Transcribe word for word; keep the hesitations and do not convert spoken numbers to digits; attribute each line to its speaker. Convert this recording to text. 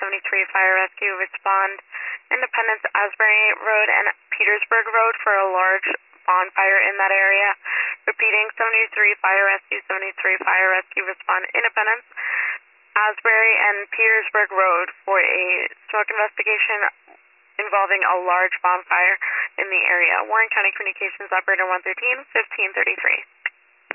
Speaker 1: seventy-three Fire Rescue respond Independence, Asbury Road, and Petersburg Road for a large bonfire in that area. Repeating, seventy-three Fire Rescue, seventy-three Fire Rescue respond Independence, Asbury, and Petersburg Road for a smoke investigation involving a large bonfire in the area. Warren County Communications Operator one thirteen, fifteen thirty-three.